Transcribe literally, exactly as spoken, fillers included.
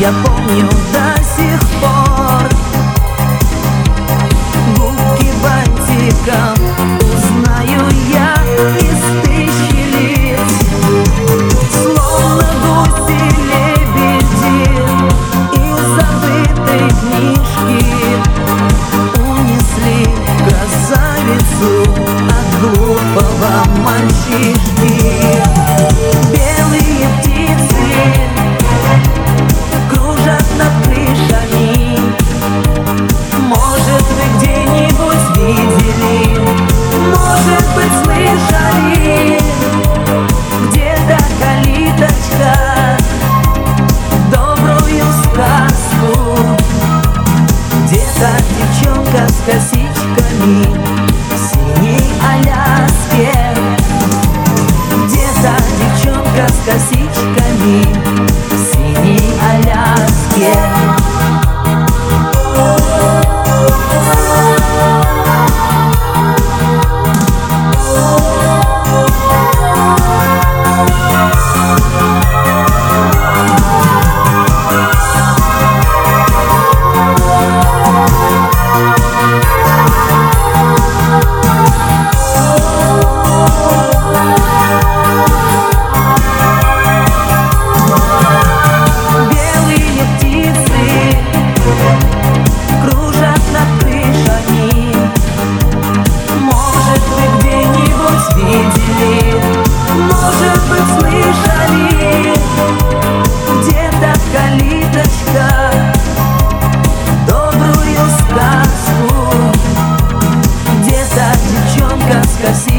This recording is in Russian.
я помню до сих пор. Губки бантиком узнаю я из тысячи лиц. Словно гуси-лебеди из забытой книжки унесли красавицу от глупого мальчишки. Белые птицы кружат над крышами. Может, вы где-нибудь видели, может быть, слышали, где-то калиточка добрую сказку. Где-то девчонка с косичками в синей Аляске. Где-то девчонка с косичками в синей Аляске. Добрую сказку. Где-то девчонка с косичками